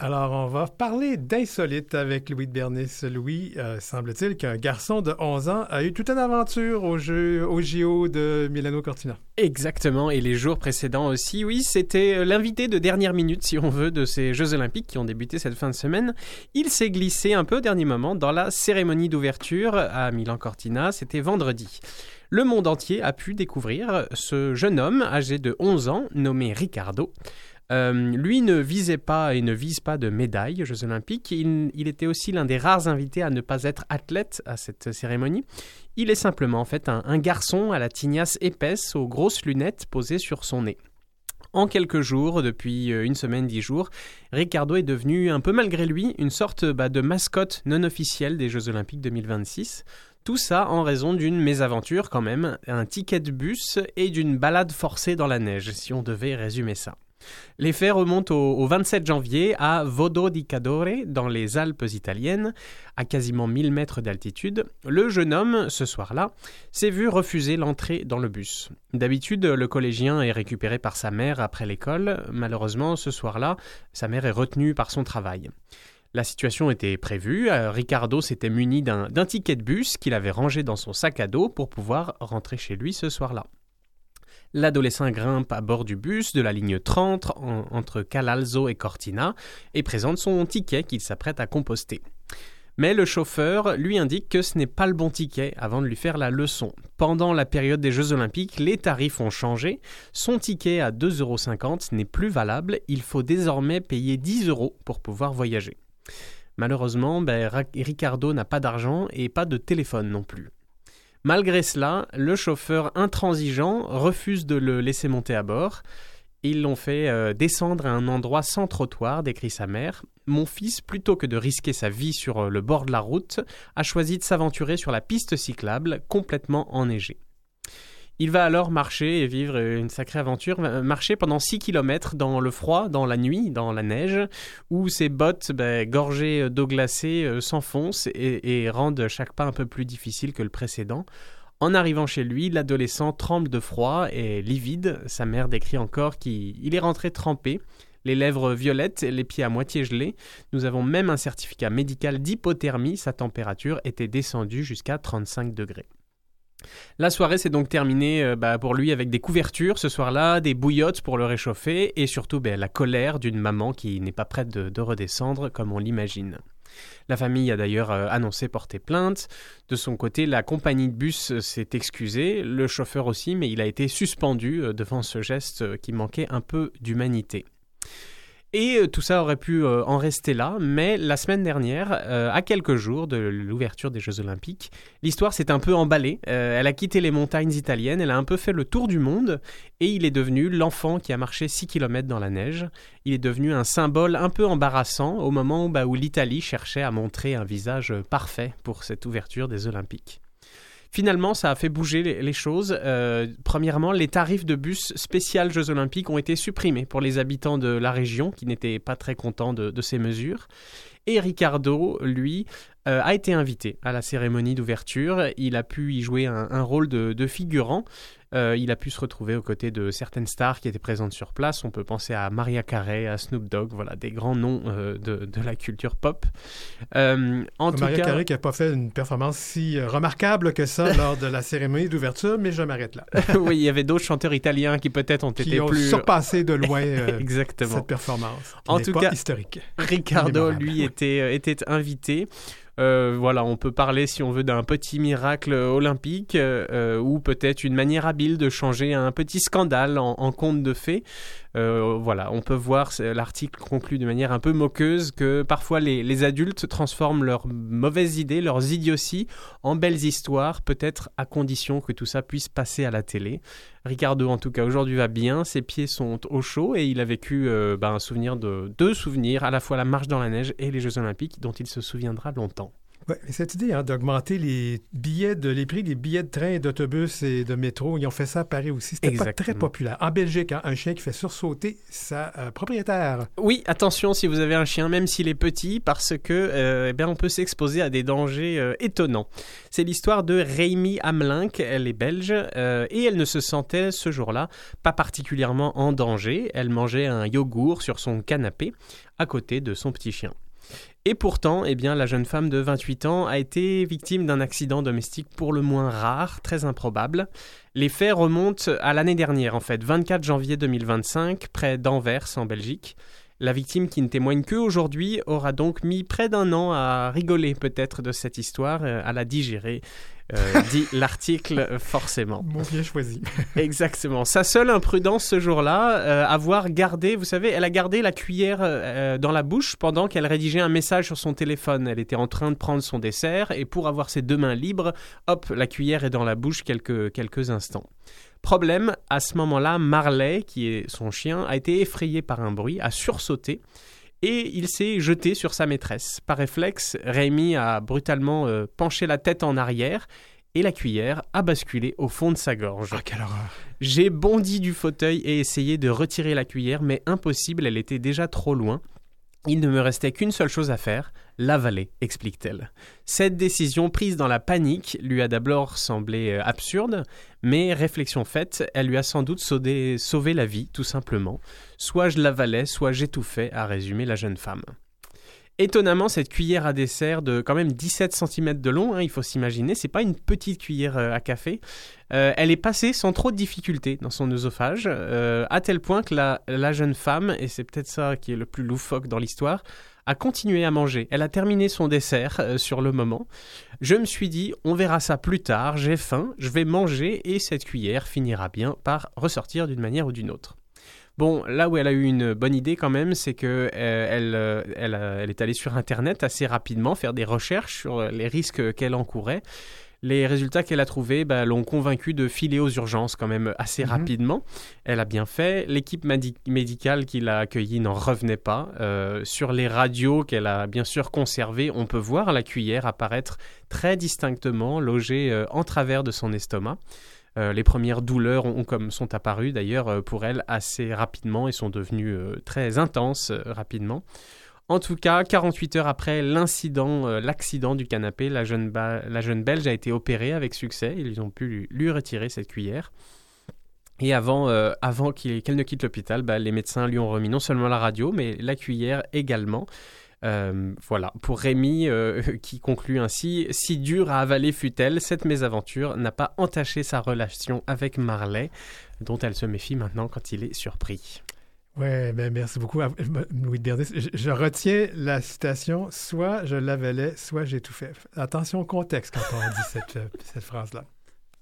Alors, on va parler d'insolite avec Louis de Bernis. Louis, semble-t-il qu'un garçon de 11 ans a eu toute une aventure au JO de Milano Cortina. Exactement, et les jours précédents aussi. Oui, c'était l'invité de dernière minute, si on veut, de ces Jeux Olympiques qui ont débuté cette fin de semaine. Il s'est glissé un peu au dernier moment dans la cérémonie d'ouverture à Milan Cortina. C'était vendredi. Le monde entier a pu découvrir ce jeune homme âgé de 11 ans, nommé Riccardo. Lui ne visait pas et ne vise pas de médaille aux Jeux Olympiques. Il était aussi l'un des rares invités à ne pas être athlète à cette cérémonie. Il est simplement en fait un garçon à la tignasse épaisse aux grosses lunettes posées sur son nez. En quelques jours, depuis une semaine, 10 jours, Riccardo est devenu un peu malgré lui une sorte de mascotte non officielle des Jeux Olympiques 2026. Tout ça en raison d'une mésaventure quand même, un ticket de bus et d'une balade forcée dans la neige, si on devait résumer ça. Les faits remontent au 27 janvier à Vodo di Cadore, dans les Alpes italiennes, à quasiment 1000 mètres d'altitude. Le jeune homme, ce soir-là, s'est vu refuser l'entrée dans le bus. D'habitude, le collégien est récupéré par sa mère après l'école. Malheureusement, ce soir-là, sa mère est retenue par son travail. La situation était prévue. Riccardo s'était muni d'un ticket de bus qu'il avait rangé dans son sac à dos pour pouvoir rentrer chez lui ce soir-là. L'adolescent grimpe à bord du bus de la ligne 30 entre Calalzo et Cortina et présente son ticket qu'il s'apprête à composter. Mais le chauffeur lui indique que ce n'est pas le bon ticket avant de lui faire la leçon. Pendant la période des Jeux Olympiques, les tarifs ont changé. Son ticket à 2,50 € n'est plus valable. Il faut désormais payer 10 € pour pouvoir voyager. Malheureusement, Riccardo n'a pas d'argent et pas de téléphone non plus. Malgré cela, le chauffeur intransigeant refuse de le laisser monter à bord. Ils l'ont fait descendre à un endroit sans trottoir, décrit sa mère. Mon fils, plutôt que de risquer sa vie sur le bord de la route, a choisi de s'aventurer sur la piste cyclable, complètement enneigée. Il va alors marcher et vivre une sacrée aventure, marcher pendant 6 km dans le froid, dans la nuit, dans la neige, où ses bottes gorgées d'eau glacée s'enfoncent et rendent chaque pas un peu plus difficile que le précédent. En arrivant chez lui, l'adolescent tremble de froid et livide. Sa mère décrit encore qu'il est rentré trempé, les lèvres violettes, les pieds à moitié gelés. Nous avons même un certificat médical d'hypothermie. Sa température était descendue jusqu'à 35 degrés. La soirée s'est donc terminée pour lui avec des couvertures ce soir-là, des bouillottes pour le réchauffer et surtout la colère d'une maman qui n'est pas prête de redescendre comme on l'imagine. La famille a d'ailleurs annoncé porter plainte. De son côté, la compagnie de bus s'est excusée, le chauffeur aussi, mais il a été suspendu devant ce geste qui manquait un peu d'humanité. Et tout ça aurait pu en rester là, mais la semaine dernière, à quelques jours de l'ouverture des Jeux Olympiques, l'histoire s'est un peu emballée. Elle a quitté les montagnes italiennes, elle a un peu fait le tour du monde, et il est devenu l'enfant qui a marché 6 km dans la neige. Il est devenu un symbole un peu embarrassant au moment où l'Italie cherchait à montrer un visage parfait pour cette ouverture des Olympiques. Finalement, ça a fait bouger les choses. Premièrement, les tarifs de bus spécial Jeux Olympiques ont été supprimés pour les habitants de la région qui n'étaient pas très contents de ces mesures. Et Riccardo, lui, a été invité à la cérémonie d'ouverture. Il a pu y jouer un rôle de figurant. Il a pu se retrouver aux côtés de certaines stars qui étaient présentes sur place. On peut penser à Mariah Carey, à Snoop Dogg, voilà, des grands noms de la culture pop. Mariah Carey qui n'a pas fait une performance si remarquable que ça lors de la cérémonie d'ouverture, mais je m'arrête là. Oui, il y avait d'autres chanteurs italiens qui peut-être ont été plus... surpassé de loin Exactement. cette performance. En tout cas, historique. Riccardo, lui, était invité. On peut parler, si on veut, d'un petit miracle olympique ou peut-être une manière habile de changer un petit scandale en conte de fées. On peut voir, l'article conclut de manière un peu moqueuse que parfois les adultes transforment leurs mauvaises idées, leurs idioties en belles histoires, peut-être à condition que tout ça puisse passer à la télé. Riccardo, en tout cas, aujourd'hui va bien, ses pieds sont au chaud et il a vécu un souvenir deux souvenirs, à la fois la marche dans la neige et les Jeux Olympiques dont il se souviendra longtemps. Oui, mais cette idée d'augmenter les prix des billets de train, d'autobus et de métro, ils ont fait ça à Paris aussi. C'était pas très populaire. En Belgique, un chien qui fait sursauter sa propriétaire. Oui, attention si vous avez un chien, même s'il est petit, parce que on peut s'exposer à des dangers étonnants. C'est l'histoire de Rémi Hamelink. Elle est belge et elle ne se sentait ce jour-là pas particulièrement en danger. Elle mangeait un yogourt sur son canapé à côté de son petit chien. Et pourtant, la jeune femme de 28 ans a été victime d'un accident domestique pour le moins rare, très improbable. Les faits remontent à l'année dernière, en fait, 24 janvier 2025, près d'Anvers, en Belgique. La victime, qui ne témoigne qu'aujourd'hui, aura donc mis près d'1 an à rigoler peut-être de cette histoire, à la digérer, dit l'article forcément. Mot bien choisi. Exactement. Sa seule imprudence ce jour-là, avoir gardé, vous savez, elle a gardé la cuillère dans la bouche pendant qu'elle rédigeait un message sur son téléphone. Elle était en train de prendre son dessert et pour avoir ses 2 mains libres, hop, la cuillère est dans la bouche quelques instants. Problème, à ce moment-là, Marley, qui est son chien, a été effrayé par un bruit, a sursauté et il s'est jeté sur sa maîtresse. Par réflexe, Rémi a brutalement penché la tête en arrière et la cuillère a basculé au fond de sa gorge. Ah, quelle horreur! J'ai bondi du fauteuil et essayé de retirer la cuillère, mais impossible, elle était déjà trop loin. Il ne me restait qu'une seule chose à faire, l'avaler, explique-t-elle. Cette décision prise dans la panique lui a d'abord semblé absurde, mais réflexion faite, elle lui a sans doute sauvé la vie, tout simplement. Soit je l'avalais, soit j'étouffais, a résumé la jeune femme. Étonnamment, cette cuillère à dessert de quand même 17 cm de long, il faut s'imaginer, c'est pas une petite cuillère à café. Elle est passée sans trop de difficulté dans son œsophage, à tel point que la jeune femme, et c'est peut-être ça qui est le plus loufoque dans l'histoire, a continué à manger. Elle a terminé son dessert sur le moment. Je me suis dit, on verra ça plus tard, j'ai faim, je vais manger et cette cuillère finira bien par ressortir d'une manière ou d'une autre. Bon, là où elle a eu une bonne idée quand même, c'est que elle est allée sur Internet assez rapidement faire des recherches sur les risques qu'elle encourait. Les résultats qu'elle a trouvés l'ont convaincue de filer aux urgences quand même assez rapidement. Elle a bien fait. L'équipe médicale qui l'a accueillie n'en revenait pas. Sur les radios qu'elle a bien sûr conservées, on peut voir la cuillère apparaître très distinctement, logée en travers de son estomac. Les premières douleurs sont apparues d'ailleurs pour elle assez rapidement et sont devenues très intenses rapidement. En tout cas, 48 heures après l'accident du canapé, la jeune Belge a été opérée avec succès. Ils ont pu lui retirer cette cuillère. Et avant qu'elle ne quitte l'hôpital, les médecins lui ont remis non seulement la radio, mais la cuillère également. Voilà, pour Rémi qui conclut ainsi, si dure à avaler fut-elle, cette mésaventure n'a pas entaché sa relation avec Marley, dont elle se méfie maintenant quand il est surpris. Oui, merci beaucoup, Louis de Bernis. Je retiens la citation, soit je l'avalais, soit j'étouffais. Attention au contexte quand on dit cette phrase-là.